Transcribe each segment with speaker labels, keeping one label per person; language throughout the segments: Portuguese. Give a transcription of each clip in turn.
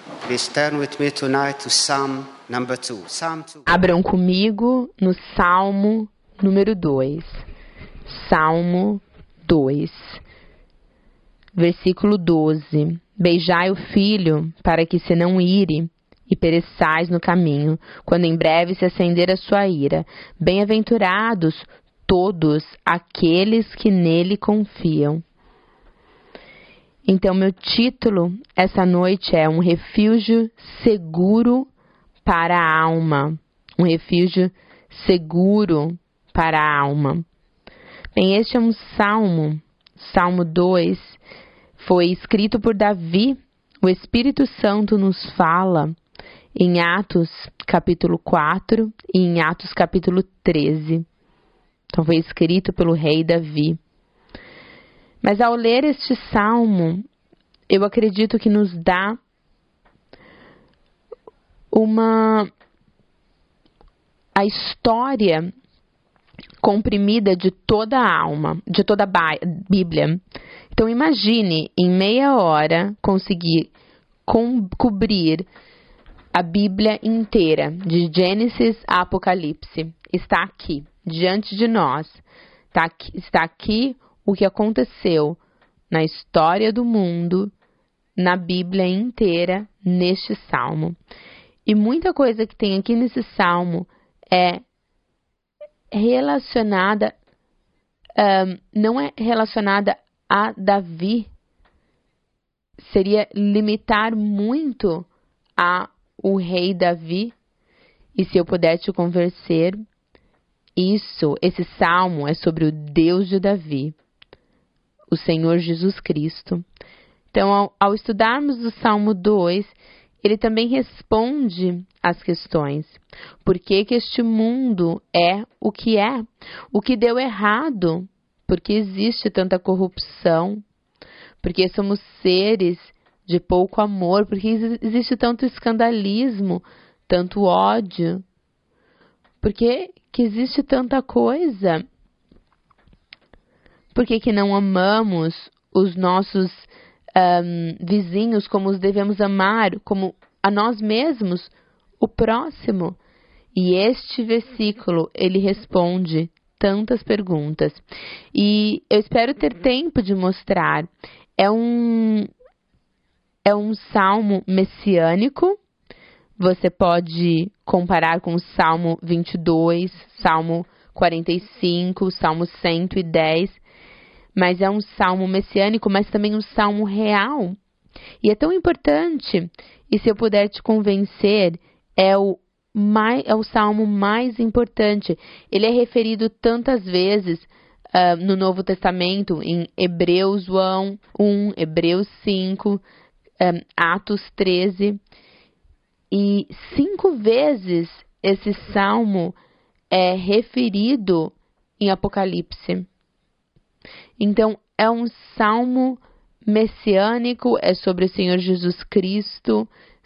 Speaker 1: Please turn with me tonight to Psalm number 2. Psalm 2.
Speaker 2: Abram comigo no Salmo número 2. Salmo 2. Versículo 12. Beijai o filho, para que se não ire, e pereçais no caminho, quando em breve se acender a sua ira. Bem-aventurados todos aqueles que nele confiam. Então, meu título essa noite é Um Refúgio Seguro para a Alma. Um refúgio seguro para a alma. Bem, este é um salmo, Salmo 2, foi escrito por Davi. O Espírito Santo nos fala em Atos capítulo 4 e em Atos capítulo 13. Então, foi escrito pelo rei Davi. Mas ao ler este salmo, eu acredito que nos dá a história comprimida de toda a alma, de toda a Bíblia. Então imagine, em meia hora, conseguir cobrir a Bíblia inteira, de Gênesis a Apocalipse. Está aqui, diante de nós. Está aqui o que aconteceu na história do mundo, na Bíblia inteira, neste salmo. E muita coisa que tem aqui nesse salmo é relacionada, não é relacionada a Davi. Seria limitar muito o rei Davi. E se eu puder te convencer, esse salmo é sobre o Deus de Davi, o Senhor Jesus Cristo. Então, ao estudarmos o Salmo 2, ele também responde às questões. Por que este mundo é o que é? O que deu errado? Por que existe tanta corrupção? Por que somos seres de pouco amor? Por que existe tanto escandalismo, tanto ódio? Por que existe tanta coisa? Por que não amamos os nossos vizinhos como os devemos amar, como a nós mesmos, o próximo? E este versículo, ele responde tantas perguntas. E eu espero ter tempo de mostrar. É um salmo messiânico. Você pode comparar com o Salmo 22, Salmo 45, Salmo 110. Mas é um salmo messiânico, mas também um salmo real. E é tão importante, e se eu puder te convencer, é o salmo mais importante. Ele é referido tantas vezes no Novo Testamento, em Hebreus 1, Hebreus 5, Atos 13. E 5 vezes esse salmo é referido em Apocalipse. Então, é um salmo messiânico, é sobre o Senhor Jesus Cristo,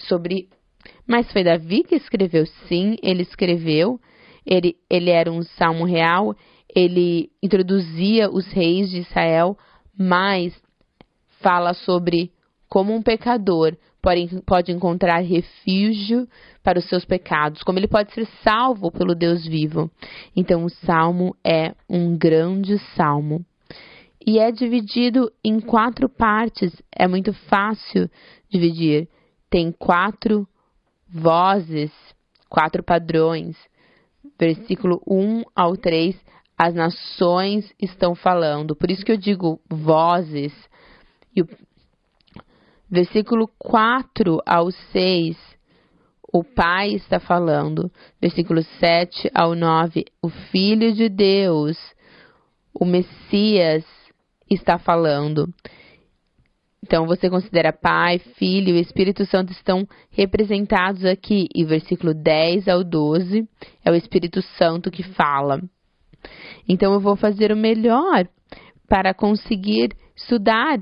Speaker 2: Mas foi Davi que escreveu? Sim, ele escreveu. Ele era um salmo real, ele introduzia os reis de Israel, mas fala sobre como um pecador pode encontrar refúgio para os seus pecados, como ele pode ser salvo pelo Deus vivo. Então, o salmo é um grande salmo. E é dividido em 4 partes. É muito fácil dividir. Tem 4 vozes, 4 padrões. Versículo 1 ao 3, as nações estão falando. Por isso que eu digo vozes. E o versículo 4 ao 6, o Pai está falando. Versículo 7 ao 9, o Filho de Deus, o Messias, está falando. Então, você considera Pai, Filho e Espírito Santo estão representados aqui. E versículo 10 ao 12 é o Espírito Santo que fala. Então, eu vou fazer o melhor para conseguir estudar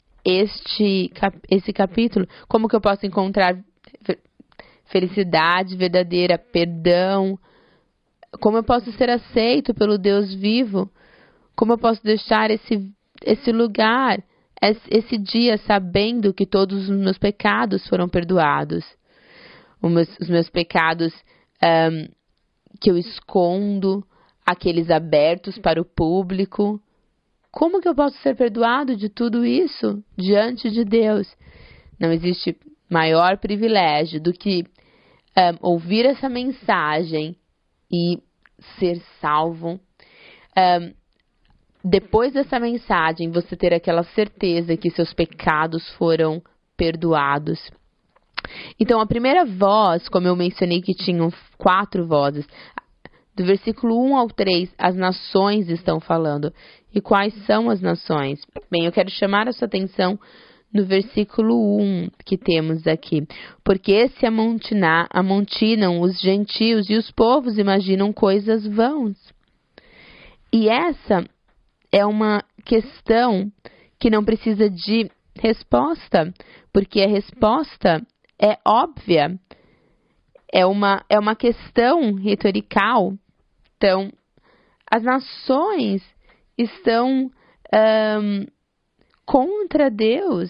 Speaker 2: esse capítulo. Como que eu posso encontrar felicidade verdadeira, perdão? Como eu posso ser aceito pelo Deus vivo? Como eu posso deixar esse lugar esse dia sabendo que todos os meus pecados foram perdoados. Os meus pecados que eu escondo, aqueles abertos para o público. Como que eu posso ser perdoado de tudo isso diante de Deus? Não existe maior privilégio do que ouvir essa mensagem e ser salvo. Depois dessa mensagem, você ter aquela certeza que seus pecados foram perdoados. Então, a primeira voz, como eu mencionei que tinham 4 vozes, do versículo 1 ao 3, as nações estão falando. E quais são as nações? Bem, eu quero chamar a sua atenção no versículo 1 que temos aqui. Porque se amontinam os gentios e os povos imaginam coisas vãs. E essa é uma questão que não precisa de resposta, porque a resposta é óbvia. É uma questão retorical. Então, as nações estão contra Deus.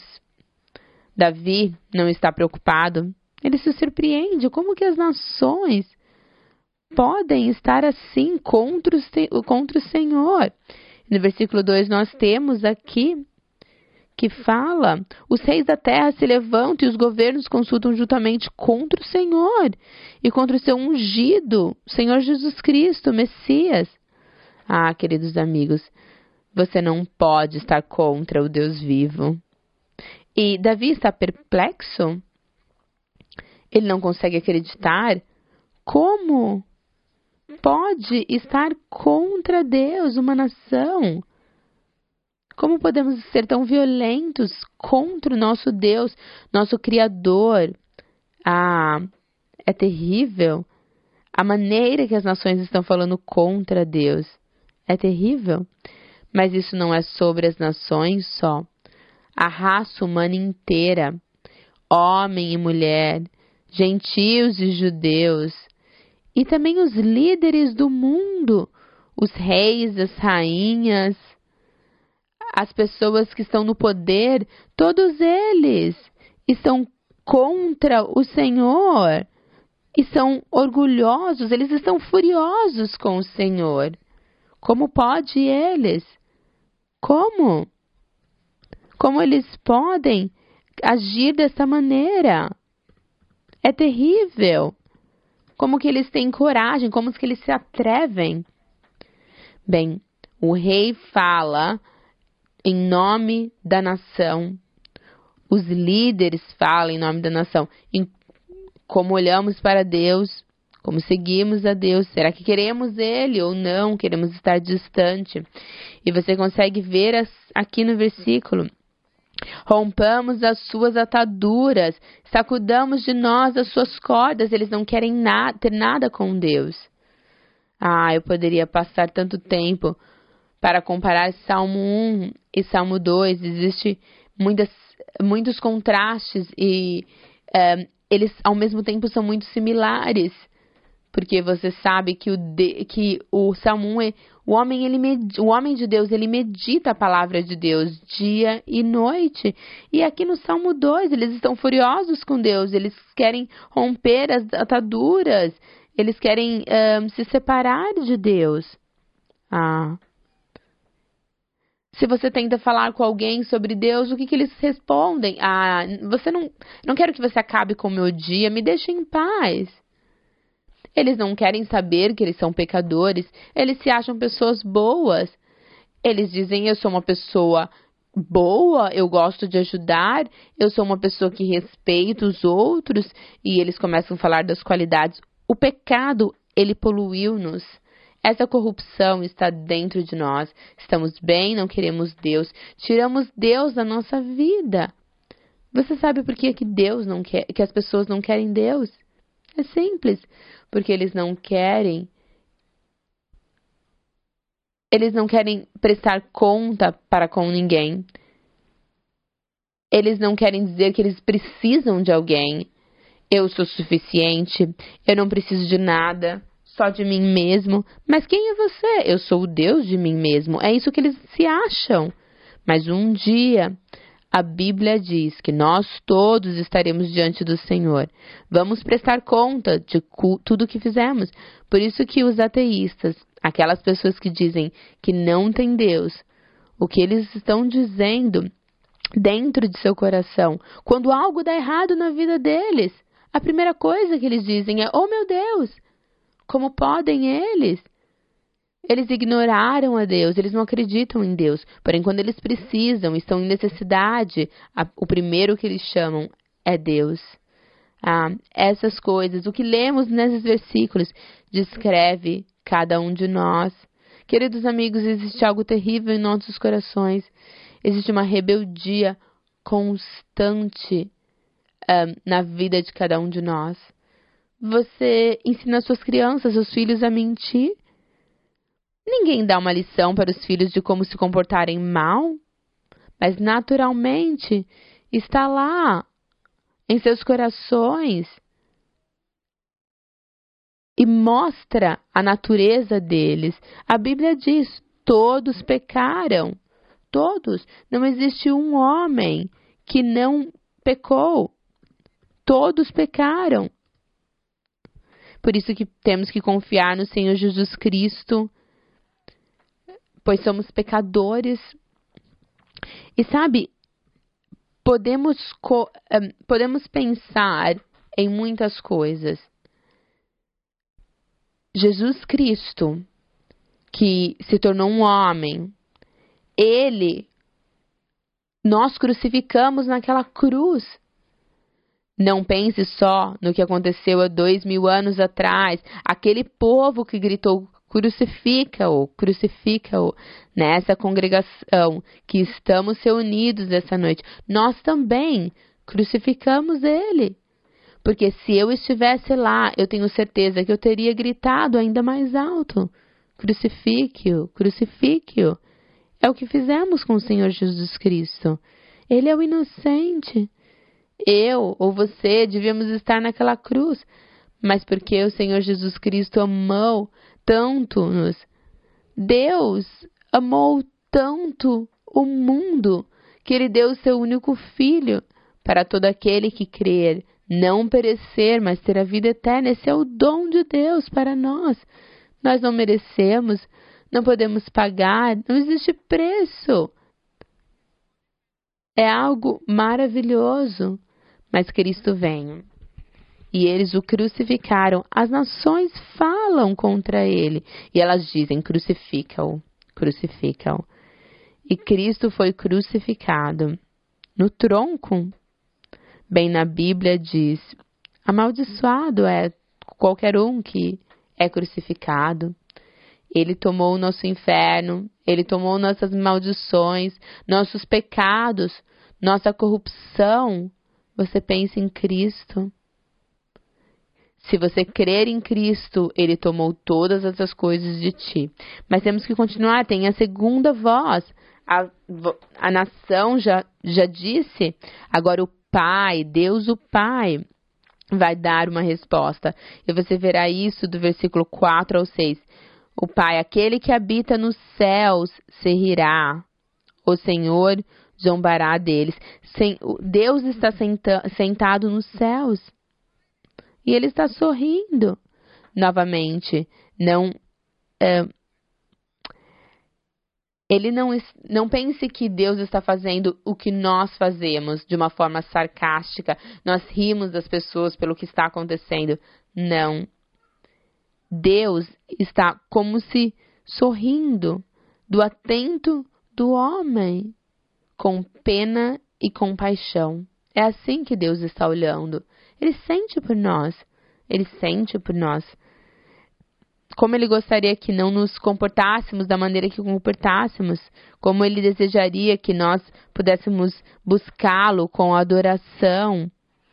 Speaker 2: Davi não está preocupado. Ele se surpreende. Como que as nações podem estar assim contra o Senhor? No versículo 2 nós temos aqui que fala: os reis da terra se levantam e os governos consultam juntamente contra o Senhor e contra o seu ungido, o Senhor Jesus Cristo, o Messias. Ah, queridos amigos, você não pode estar contra o Deus vivo. E Davi está perplexo? Ele não consegue acreditar? Como pode estar contra Deus, uma nação? Como podemos ser tão violentos contra o nosso Deus, nosso Criador? Ah, é terrível. A maneira que as nações estão falando contra Deus é terrível. Mas isso não é sobre as nações só. A raça humana inteira, homem e mulher, gentios e judeus, e também os líderes do mundo, os reis, as rainhas, as pessoas que estão no poder, todos eles estão contra o Senhor e são orgulhosos, eles estão furiosos com o Senhor. Como pode eles? Como? Como eles podem agir dessa maneira? É terrível. Como que eles têm coragem? Como que eles se atrevem? Bem, o rei fala em nome da nação. Os líderes falam em nome da nação. Como olhamos para Deus, como seguimos a Deus. Será que queremos Ele ou não? Queremos estar distante. E você consegue ver aqui no versículo: rompamos as suas ataduras, sacudamos de nós as suas cordas. Eles não querem ter nada com Deus. Ah, eu poderia passar tanto tempo para comparar Salmo 1 e Salmo 2. Existem muitos contrastes e eles ao mesmo tempo são muito similares. Porque você sabe que o Salmo 1 o homem de Deus, ele medita a palavra de Deus dia e noite. E aqui no Salmo 2, eles estão furiosos com Deus, eles querem romper as ataduras, eles querem se separar de Deus. Ah. Se você tenta falar com alguém sobre Deus, o que eles respondem? Ah, não quero que você acabe com o meu dia, me deixe em paz. Eles não querem saber que eles são pecadores. Eles se acham pessoas boas. Eles dizem: eu sou uma pessoa boa, eu gosto de ajudar, eu sou uma pessoa que respeita os outros. E eles começam a falar das qualidades. O pecado, ele poluiu-nos. Essa corrupção está dentro de nós. Estamos bem, não queremos Deus. Tiramos Deus da nossa vida. Você sabe por que Deus não quer, que as pessoas não querem Deus? É simples, porque eles não querem prestar conta para com ninguém. Eles não querem dizer que eles precisam de alguém. Eu sou suficiente, eu não preciso de nada, só de mim mesmo. Mas quem é você? Eu sou o Deus de mim mesmo. É isso que eles se acham. Mas um dia a Bíblia diz que nós todos estaremos diante do Senhor. Vamos prestar conta de tudo o que fizemos. Por isso que os ateístas, aquelas pessoas que dizem que não tem Deus, o que eles estão dizendo dentro de seu coração, quando algo dá errado na vida deles, a primeira coisa que eles dizem é: oh meu Deus, como podem eles? Eles ignoraram a Deus, eles não acreditam em Deus. Porém, quando eles precisam, estão em necessidade, o primeiro que eles chamam é Deus. Essas coisas, o que lemos nesses versículos, descreve cada um de nós. Queridos amigos, existe algo terrível em nossos corações. Existe uma rebeldia constante na vida de cada um de nós. Você ensina suas crianças, seus filhos a mentir? Ninguém dá uma lição para os filhos de como se comportarem mal, mas naturalmente está lá em seus corações e mostra a natureza deles. A Bíblia diz: todos pecaram, todos. Não existe um homem que não pecou. Todos pecaram. Por isso que temos que confiar no Senhor Jesus Cristo, pois somos pecadores. E sabe, podemos pensar em muitas coisas. Jesus Cristo, que se tornou um homem, nós crucificamos naquela cruz. Não pense só no que aconteceu há 2000 anos atrás, aquele povo que gritou: crucifica-o, crucifica-o. Nessa congregação que estamos reunidos essa noite, nós também crucificamos ele. Porque se eu estivesse lá, eu tenho certeza que eu teria gritado ainda mais alto: crucifique-o, crucifique-o. É o que fizemos com o Senhor Jesus Cristo. Ele é o inocente. Eu ou você devíamos estar naquela cruz, mas porque o Senhor Jesus Cristo amou tanto-nos, Deus amou tanto o mundo, que Ele deu o seu único Filho, para todo aquele que crer, não perecer, mas ter a vida eterna. Esse é o dom de Deus para nós. Nós não merecemos, não podemos pagar, não existe preço. É algo maravilhoso, mas Cristo veio. E eles o crucificaram. As nações falam contra ele. E elas dizem: crucifica-o, crucifica-o. E Cristo foi crucificado no tronco. Bem, na Bíblia diz: amaldiçoado é qualquer um que é crucificado. Ele tomou o nosso inferno, Ele tomou nossas maldições, nossos pecados, nossa corrupção. Você pensa em Cristo. Se você crer em Cristo, Ele tomou todas essas coisas de ti. Mas temos que continuar, tem a segunda voz. A nação já disse, agora o Pai, Deus o Pai, vai dar uma resposta. E você verá isso do versículo 4 ao 6. O Pai, aquele que habita nos céus, se rirá. O Senhor zombará deles. Deus está sentado nos céus. E Ele está sorrindo. Novamente, Ele não pense que Deus está fazendo o que nós fazemos de uma forma sarcástica. Nós rimos das pessoas pelo que está acontecendo. Não. Deus está como se sorrindo do atento do homem, com pena e compaixão. É assim que Deus está olhando. Ele sente por nós. Ele sente por nós. Como Ele gostaria que não nos comportássemos da maneira que comportássemos. Como Ele desejaria que nós pudéssemos buscá-lo com adoração.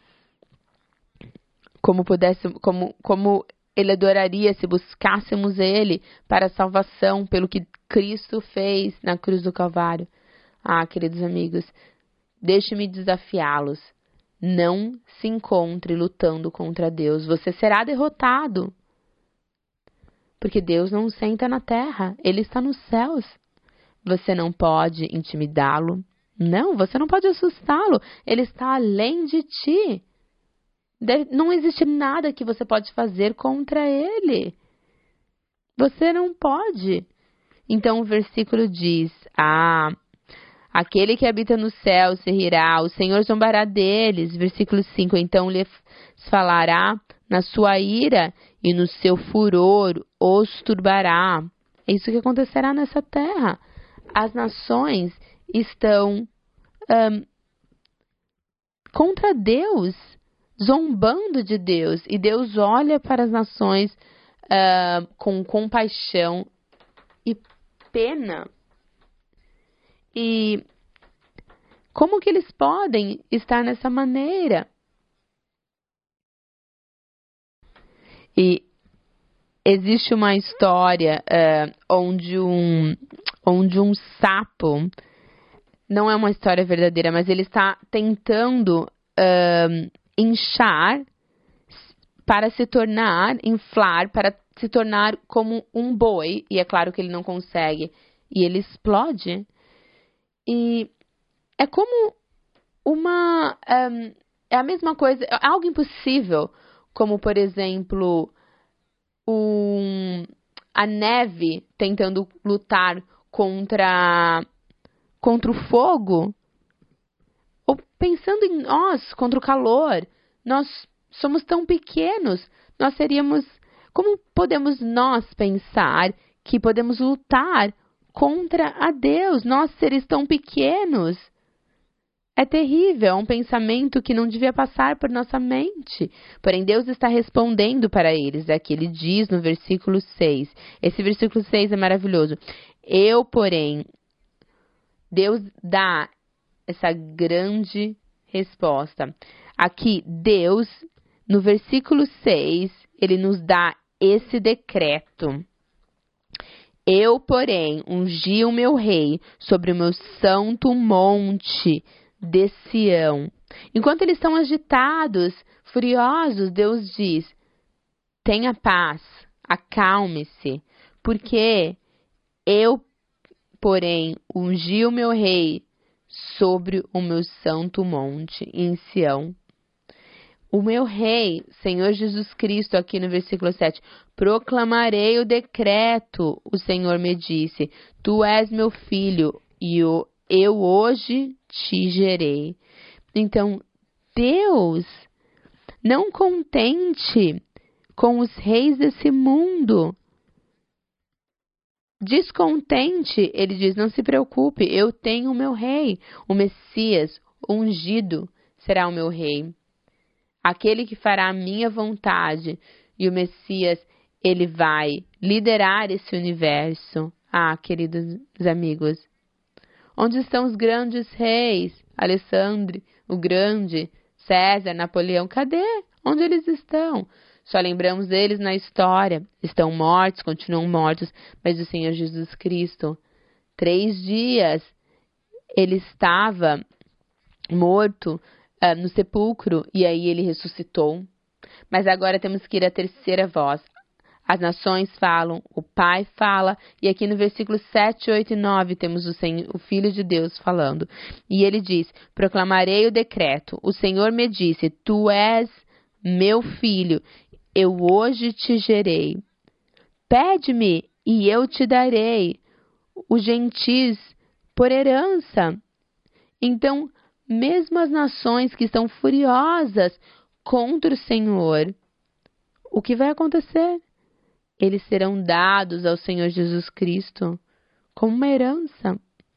Speaker 2: Como Ele adoraria se buscássemos Ele para a salvação, pelo que Cristo fez na cruz do Calvário. Queridos amigos, deixe-me desafiá-los. Não se encontre lutando contra Deus. Você será derrotado. Porque Deus não senta na terra. Ele está nos céus. Você não pode intimidá-lo. Não, você não pode assustá-lo. Ele está além de ti. Não existe nada que você pode fazer contra ele. Você não pode. Então o versículo diz: aquele que habita no céu se rirá, o Senhor zombará deles. Versículo 5, então lhes falará na sua ira e no seu furor os turbará. É isso que acontecerá nessa terra. As nações estão contra Deus, zombando de Deus. E Deus olha para as nações com compaixão e pena. E como que eles podem estar nessa maneira? E existe uma história onde um sapo, não é uma história verdadeira, mas ele está tentando inchar para se tornar, inflar, para se tornar como um boi. E é claro que ele não consegue. E ele explode. E é como é a mesma coisa, é algo impossível, como, por exemplo, a neve tentando lutar contra o fogo, ou pensando em nós, contra o calor. Nós somos tão pequenos, nós seríamos... Como podemos nós pensar que podemos lutar contra a Deus? Nós, seres tão pequenos. É terrível, é um pensamento que não devia passar por nossa mente. Porém, Deus está respondendo para eles. Aqui ele diz no versículo 6. Esse versículo 6 é maravilhoso. Porém, Deus dá essa grande resposta. Aqui, Deus, no versículo 6, ele nos dá esse decreto. Eu, porém, ungi o meu rei sobre o meu santo monte de Sião. Enquanto eles estão agitados, furiosos, Deus diz: tenha paz, acalme-se, porque eu, porém, ungi o meu rei sobre o meu santo monte em Sião. O meu rei, Senhor Jesus Cristo, aqui no versículo 7, proclamarei o decreto, o Senhor me disse, tu és meu filho e eu hoje te gerei. Então, Deus, não contente com os reis desse mundo, descontente, ele diz, não se preocupe, eu tenho o meu rei, o Messias, ungido, será o meu rei. Aquele que fará a minha vontade, e o Messias, ele vai liderar esse universo. Queridos amigos, onde estão os grandes reis? Alexandre, o Grande, César, Napoleão, cadê? Onde eles estão? Só lembramos deles na história. Estão mortos, continuam mortos, mas o Senhor Jesus Cristo, 3 dias, ele estava morto no sepulcro, e aí ele ressuscitou. Mas agora temos que ir à terceira voz. As nações falam, o Pai fala, e aqui no versículo 7, 8 e 9 temos o Filho de Deus falando. E ele diz, proclamarei o decreto, o Senhor me disse, tu és meu filho, eu hoje te gerei. Pede-me e eu te darei os gentis por herança. Então, mesmo as nações que estão furiosas contra o Senhor, o que vai acontecer? Eles serão dados ao Senhor Jesus Cristo como uma herança.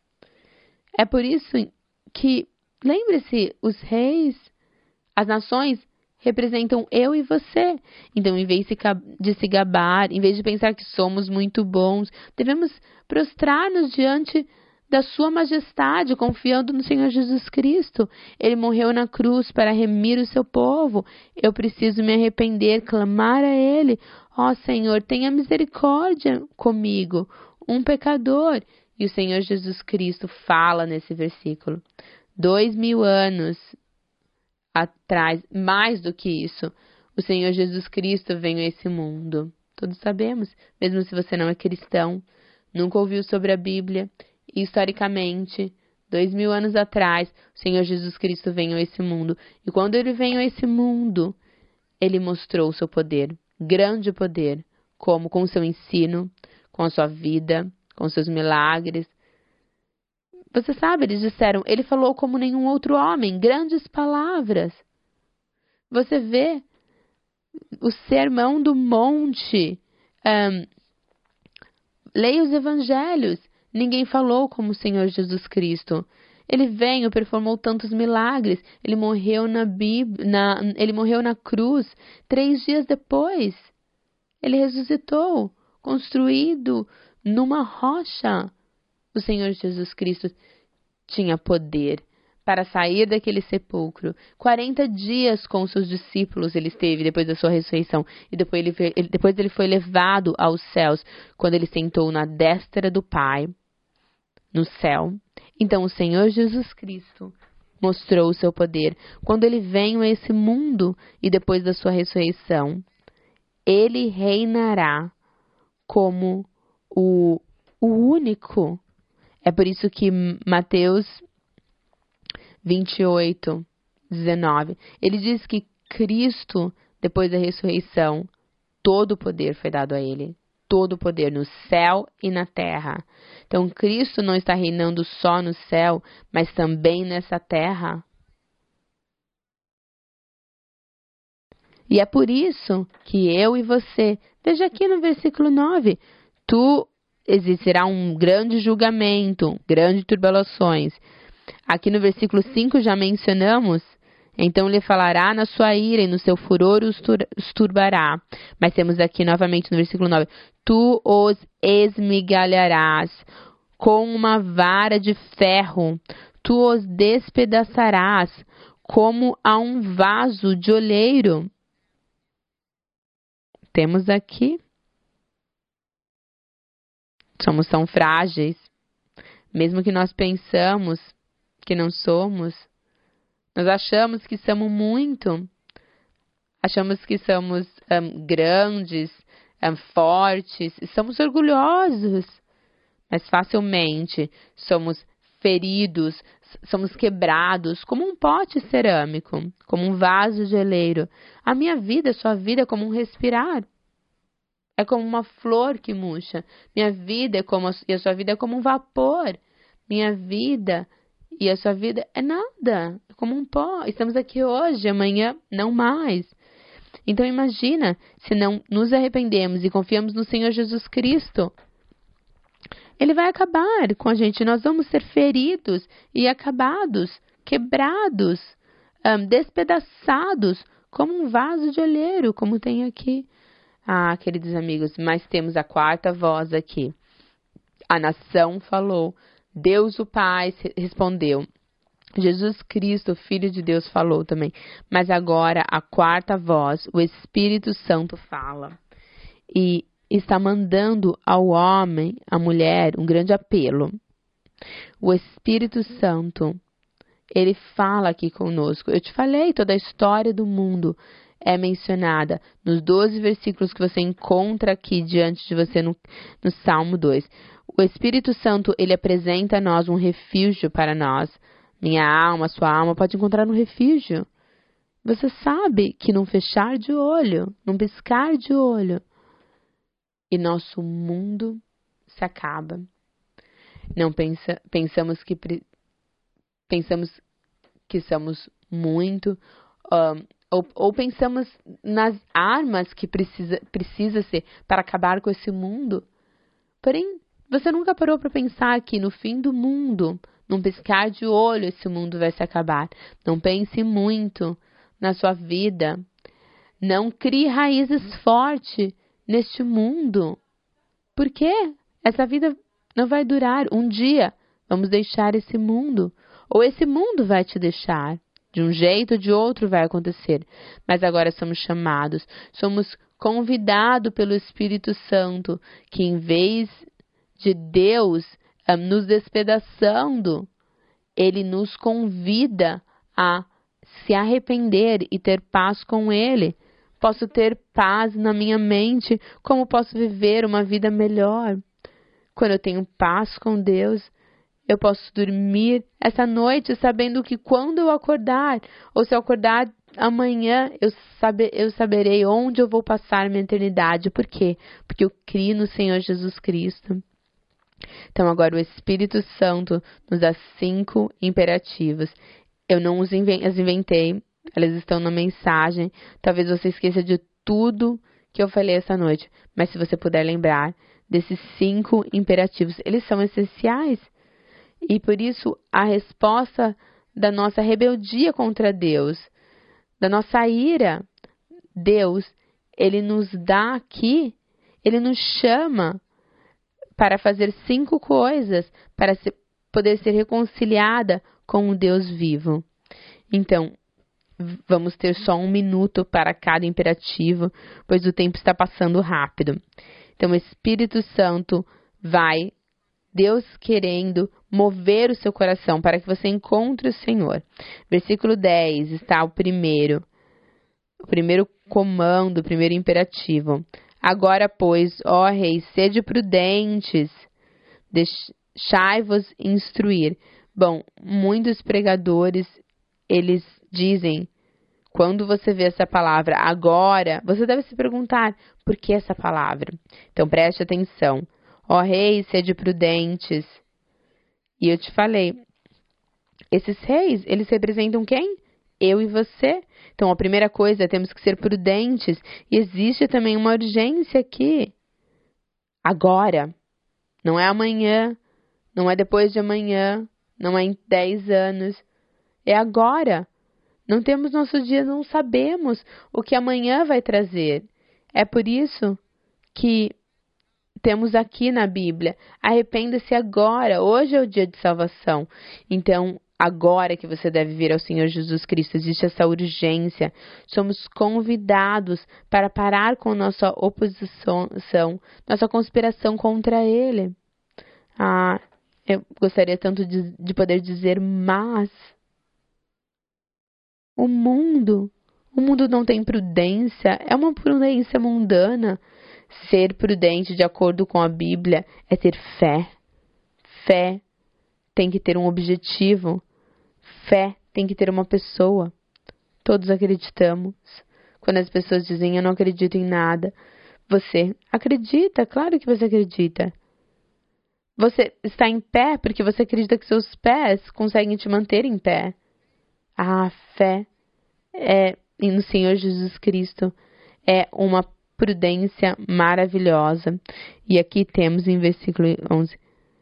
Speaker 2: É por isso que, lembre-se, os as nações representam eu e você. Então, em vez de se gabar, em vez de pensar que somos muito bons, devemos prostrar-nos diante da sua majestade, confiando no Senhor Jesus Cristo. Ele morreu na cruz para remir o seu povo. Eu preciso me arrepender, clamar a Ele. Ó Senhor, tenha misericórdia comigo, um pecador. E o Senhor Jesus Cristo fala nesse versículo. 2000 anos atrás, mais do que isso, o Senhor Jesus Cristo veio a esse mundo. Todos sabemos, mesmo se você não é cristão, nunca ouviu sobre a Bíblia, historicamente, 2000 anos atrás, o Senhor Jesus Cristo veio a esse mundo. E quando ele veio a esse mundo, ele mostrou o seu poder, grande poder, como com o seu ensino, com a sua vida, com os seus milagres. Você sabe, eles disseram, ele falou como nenhum outro homem, grandes palavras. Você vê o Sermão do Monte, leia os evangelhos, ninguém falou como o Senhor Jesus Cristo. Ele veio, performou tantos milagres, ele morreu ele morreu na cruz, 3 dias depois. Ele ressuscitou, construído numa rocha. O Senhor Jesus Cristo tinha poder para sair daquele sepulcro. 40 dias com seus discípulos ele esteve depois da sua ressurreição. E depois ele foi levado aos céus, quando ele sentou na destra do Pai, no céu. Então o Senhor Jesus Cristo mostrou o seu poder. Quando ele veio a esse mundo e depois da sua ressurreição, ele reinará como o único. É por isso que Mateus 28, 19, ele diz que Cristo, depois da ressurreição, todo o poder foi dado a ele. Todo o poder no céu e na terra. Então, Cristo não está reinando só no céu, mas também nessa terra. E é por isso que eu e você, veja aqui no versículo 9, existirá um grande julgamento, grandes tribulações. Aqui no versículo 5 já mencionamos, então lhe falará na sua ira e no seu furor os turbará. Mas temos aqui novamente no versículo 9, tu os esmigalharás com uma vara de ferro, tu os despedaçarás como a um vaso de oleiro. Temos aqui, somos tão frágeis, mesmo que nós pensamos que não somos, nós achamos que somos muito, achamos que somos grandes, fortes, somos orgulhosos, mas facilmente somos feridos, somos quebrados como um pote cerâmico, como um vaso de oleiro. A minha vida, a sua vida é como um respirar. É como uma flor que murcha. Minha vida e a sua vida é como um vapor. Minha vida e a sua vida é nada. É como um pó. Estamos aqui hoje, amanhã não mais. Então imagina, se não nos arrependemos e confiamos no Senhor Jesus Cristo, Ele vai acabar com a gente. Nós vamos ser feridos e acabados, quebrados, despedaçados, como um vaso de oleiro, como tem aqui. Ah, queridos amigos, mas temos a quarta voz aqui. A nação falou, Deus o Pai respondeu, Jesus Cristo, Filho de Deus, falou também. Mas agora a quarta voz, o Espírito Santo fala. E está mandando ao homem, à mulher, um grande apelo. O Espírito Santo, ele fala aqui conosco. Eu te falei, toda a história do mundo é mencionada nos 12 versículos que você encontra aqui diante de você no Salmo 2. O Espírito Santo, ele apresenta a nós um refúgio para nós. Minha alma, sua alma pode encontrar um refúgio. Você sabe que num fechar de olho, num piscar de olho, e nosso mundo se acaba. Não pensamos que somos muito, ou pensamos nas armas que precisa ser para acabar com esse mundo. Porém, você nunca parou para pensar que no fim do mundo, num piscar de olho, esse mundo vai se acabar. Não pense muito na sua vida. Não crie raízes fortes neste mundo. Por quê? Essa vida não vai durar. Um dia vamos deixar esse mundo. Ou esse mundo vai te deixar. De um jeito ou de outro vai acontecer. Mas agora somos chamados, somos convidados pelo Espírito Santo, que em vez de Deus nos despedaçando, Ele nos convida a se arrepender e ter paz com Ele. Posso ter paz na minha mente, como posso viver uma vida melhor? Quando eu tenho paz com Deus, eu posso dormir essa noite sabendo que quando eu acordar, ou se eu acordar amanhã, eu saberei onde eu vou passar minha eternidade. Por quê? Porque eu crio no Senhor Jesus Cristo. Então agora o Espírito Santo nos dá 5 imperativos. Eu não as inventei, elas estão na mensagem. Talvez você esqueça de tudo que eu falei essa noite, mas se você puder lembrar desses 5 imperativos, eles são essenciais. E por isso a resposta da nossa rebeldia contra Deus, da nossa ira, Deus, Ele nos dá aqui, Ele nos chama para fazer 5 coisas para poder ser reconciliada com o Deus vivo. Então, vamos ter só 1 minuto para cada imperativo, pois o tempo está passando rápido. Então, o Espírito Santo vai, Deus querendo mover o seu coração para que você encontre o Senhor. Versículo 10 está o primeiro comando, o primeiro imperativo. Agora, pois, ó reis, sede prudentes, deixai-vos instruir. Bom, muitos pregadores, eles dizem, quando você vê essa palavra agora, você deve se perguntar, por que essa palavra? Então, preste atenção. Ó reis, sede prudentes. E eu te falei, esses reis, eles representam quem? Eu e você. Então, a primeira coisa, temos que ser prudentes. E existe também uma urgência aqui. Agora. Não é amanhã. Não é depois de amanhã. Não é em 10 anos. É agora. Não temos nosso dia, não sabemos o que amanhã vai trazer. É por isso que temos aqui na Bíblia, arrependa-se agora, hoje é o dia de salvação. Então, agora que você deve vir ao Senhor Jesus Cristo, existe essa urgência. Somos convidados para parar com nossa oposição, nossa conspiração contra Ele. Eu gostaria tanto de poder dizer, mas o mundo não tem prudência, é uma prudência mundana. Ser prudente de acordo com a Bíblia é ter fé. Fé tem que ter um objetivo. Fé tem que ter uma pessoa. Todos acreditamos. Quando as pessoas dizem, eu não acredito em nada, você acredita, claro que você acredita. Você está em pé porque você acredita que seus pés conseguem te manter em pé. A fé no Senhor Jesus Cristo é uma prudência maravilhosa. E aqui temos em versículo 11: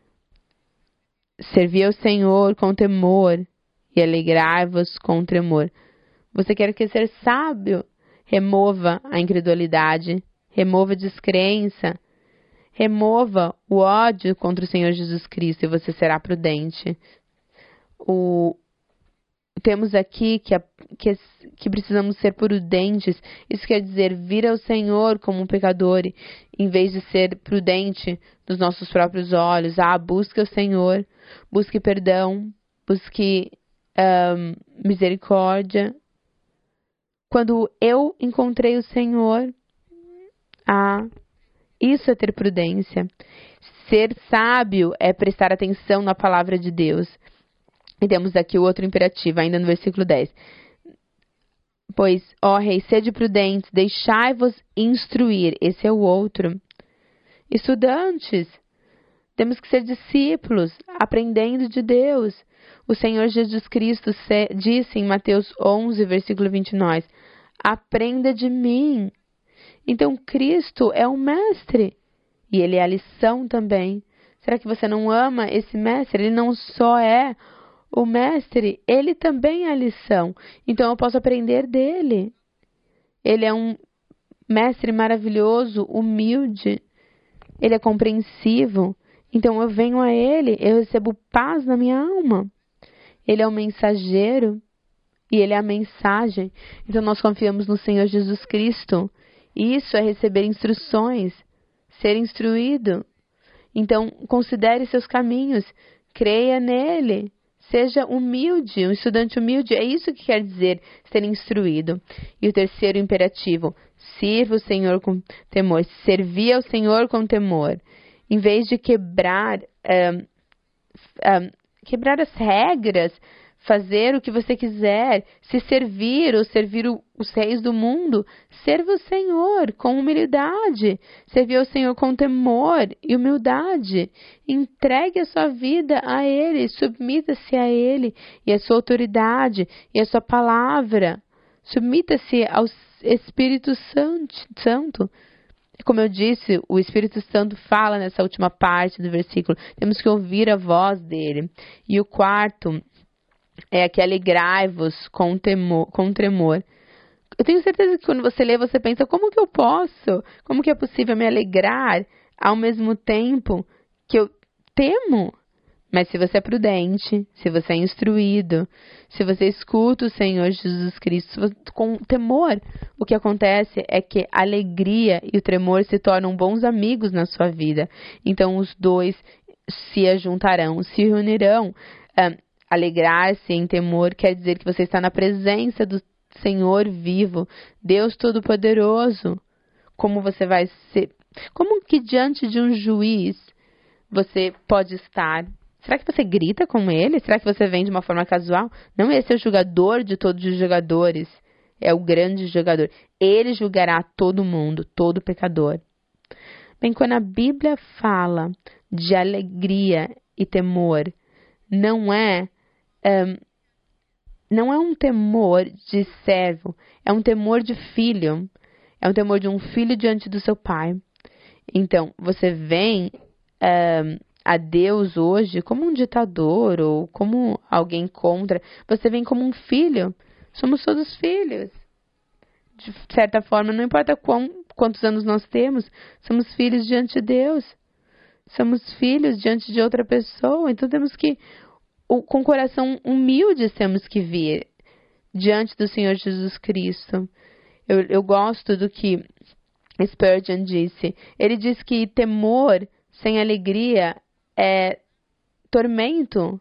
Speaker 2: servi ao Senhor com temor e alegrai-vos com tremor. Você quer ser sábio? Remova a incredulidade, remova a descrença, remova o ódio contra o Senhor Jesus Cristo e você será prudente. Temos aqui que precisamos ser prudentes. Isso quer dizer vir ao Senhor como um pecador, em vez de ser prudente nos nossos próprios olhos. Busque o Senhor, busque perdão, busque misericórdia. Quando eu encontrei o Senhor, isso é ter prudência. Ser sábio é prestar atenção na palavra de Deus. E temos aqui o outro imperativo, ainda no versículo 10. Pois, ó reis, sede prudentes, deixai-vos instruir. Esse é o outro. Estudantes, temos que ser discípulos, aprendendo de Deus. O Senhor Jesus Cristo disse em Mateus 11, versículo 29, aprenda de mim. Então, Cristo é o mestre e Ele é a lição também. Será que você não ama esse mestre? Ele não só é o mestre, ele também é a lição. Então eu posso aprender dele. Ele é um mestre maravilhoso, humilde. Ele é compreensivo. Então eu venho a ele, eu recebo paz na minha alma. Ele é o mensageiro e ele é a mensagem. Então nós confiamos no Senhor Jesus Cristo. Isso é receber instruções, ser instruído. Então considere seus caminhos, creia nele. Seja humilde, um estudante humilde. É isso que quer dizer ser instruído. E o terceiro imperativo, sirva o Senhor com temor. Servir ao Senhor com temor. Em vez de quebrar quebrar as regras, fazer o que você quiser, se servir ou servir os reis do mundo. Serva o Senhor com humildade, servir ao Senhor com temor e humildade. Entregue a sua vida a Ele, submita-se a Ele e a sua autoridade e a sua palavra. Submita-se ao Espírito Santo. Como eu disse, o Espírito Santo fala nessa última parte do versículo. Temos que ouvir a voz dele. E o quarto é que alegrai-vos com tremor. Eu tenho certeza que quando você lê, você pensa, como que eu posso? Como que é possível me alegrar ao mesmo tempo que eu temo? Mas se você é prudente, se você é instruído, se você escuta o Senhor Jesus Cristo com temor, o que acontece é que a alegria e o tremor se tornam bons amigos na sua vida. Então os dois se ajuntarão, se reunirão. Alegrar-se em temor quer dizer que você está na presença do Senhor vivo, Deus Todo-Poderoso. Como você vai ser? Como que diante de um juiz você pode estar? Será que você grita com ele? Será que você vem de uma forma casual? Não, esse é o julgador de todos os jogadores. É o grande jogador. Ele julgará todo mundo, todo pecador. Bem, quando a Bíblia fala de alegria e temor, não é um temor de servo, é um temor de filho. É um temor de um filho diante do seu pai. Então, você vem a Deus hoje como um ditador ou como alguém contra. Você vem como um filho. Somos todos filhos. De certa forma, não importa quantos anos nós temos, somos filhos diante de Deus. Somos filhos diante de outra pessoa. Então temos que, com coração humilde, temos que vir diante do Senhor Jesus Cristo. Eu gosto do que Spurgeon disse. Ele diz que temor sem alegria é tormento.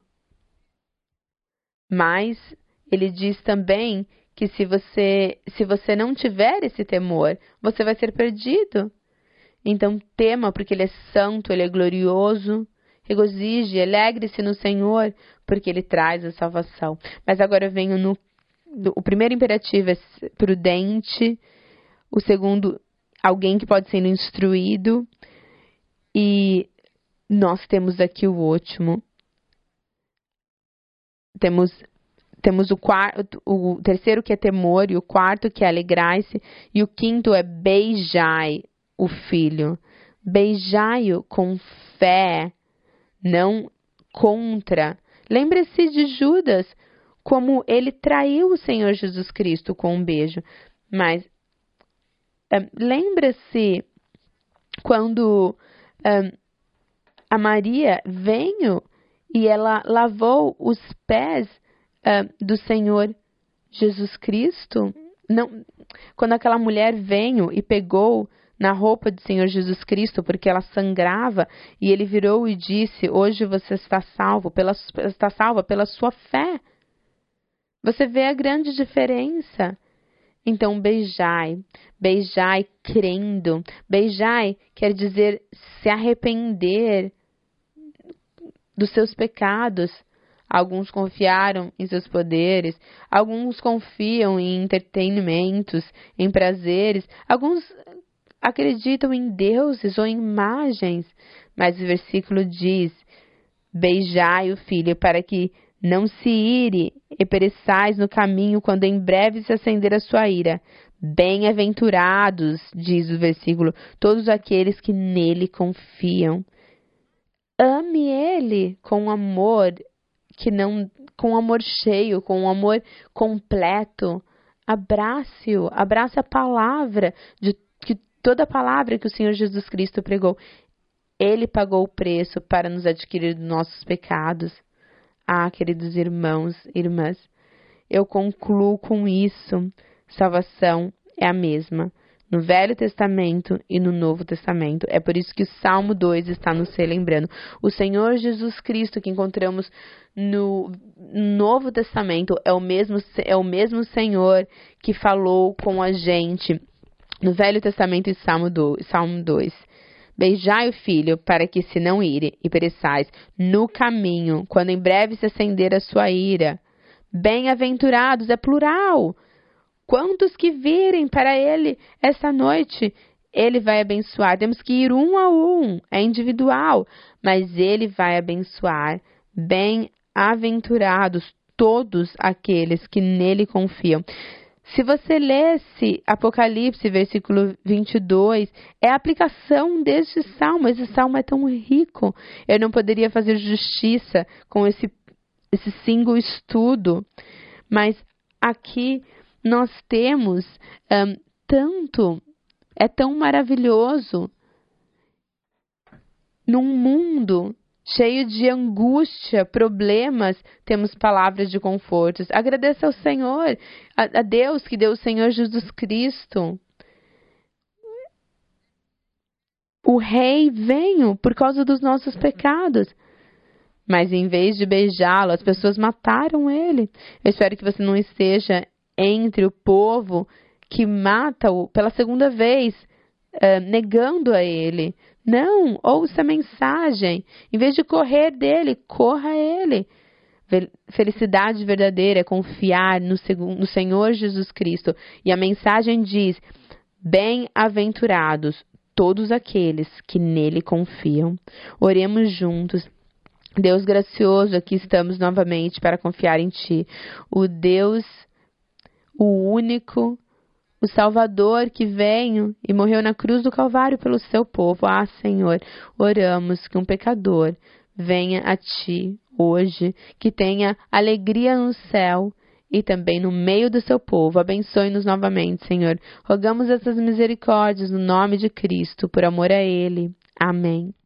Speaker 2: Mas ele diz também que se você não tiver esse temor, você vai ser perdido. Então tema, porque Ele é santo, Ele é glorioso. Regozije, alegre-se no Senhor, porque Ele traz a salvação. Mas agora eu venho o primeiro imperativo é prudente. O segundo, alguém que pode ser instruído. E nós temos aqui o último. Temos o terceiro, que é temor, e o quarto, que é alegrai-se, e o quinto é beijai o filho. Beijai-o com fé, não contra. Lembre-se de Judas, como ele traiu o Senhor Jesus Cristo com um beijo. Mas lembre-se quando a Maria veio e ela lavou os pés do Senhor Jesus Cristo. Não, quando aquela mulher veio e pegou na roupa do Senhor Jesus Cristo, porque ela sangrava, e ele virou e disse: hoje você está salva pela sua fé. Você vê a grande diferença. Então beijai crendo. Beijai quer dizer se arrepender dos seus pecados. Alguns confiaram em seus poderes, alguns confiam em entretenimentos, em prazeres, alguns acreditam em deuses ou em imagens. Mas o versículo diz: beijai o filho, para que não se ire e pereçais no caminho, quando em breve se acender a sua ira. Bem-aventurados, diz o versículo, todos aqueles que nele confiam. Ame ele com amor, com amor cheio, com amor completo. Abrace-o, abrace a palavra, toda a palavra que o Senhor Jesus Cristo pregou. Ele pagou o preço para nos adquirir dos nossos pecados. Ah, queridos irmãos e irmãs, eu concluo com isso. Salvação é a mesma no Velho Testamento e no Novo Testamento. É por isso que o Salmo 2 está nos relembrando. O Senhor Jesus Cristo que encontramos no Novo Testamento é o mesmo Senhor que falou com a gente no Velho Testamento e Salmo 2. Beijai o filho, para que se não ire e pereçais no caminho, quando em breve se acender a sua ira. Bem-aventurados, é plural. Quantos que virem para ele esta noite, ele vai abençoar. Temos que ir um a um, é individual, mas ele vai abençoar. Bem-aventurados todos aqueles que nele confiam. Se você lesse Apocalipse, versículo 22, é a aplicação deste salmo. Esse salmo é tão rico. Eu não poderia fazer justiça com esse single estudo, mas aqui nós temos é tão maravilhoso. Num mundo cheio de angústia, problemas, temos palavras de conforto. Agradeça ao Senhor, a Deus que deu o Senhor Jesus Cristo. O Rei veio por causa dos nossos pecados. Mas em vez de beijá-lo, as pessoas mataram ele. Eu espero que você não esteja entre o povo que mata-o pela segunda vez, negando a ele. Não, ouça a mensagem. Em vez de correr dele, corra a ele. Felicidade verdadeira é confiar no Senhor Jesus Cristo. E a mensagem diz: bem-aventurados todos aqueles que nele confiam. Oremos juntos. Deus gracioso, aqui estamos novamente para confiar em Ti. O Deus, o único, o Salvador que veio e morreu na cruz do Calvário pelo Seu povo. Ah, Senhor, oramos que um pecador venha a Ti hoje, que tenha alegria no céu e também no meio do Seu povo. Abençoe-nos novamente, Senhor. Rogamos essas misericórdias no nome de Cristo, por amor a Ele. Amém.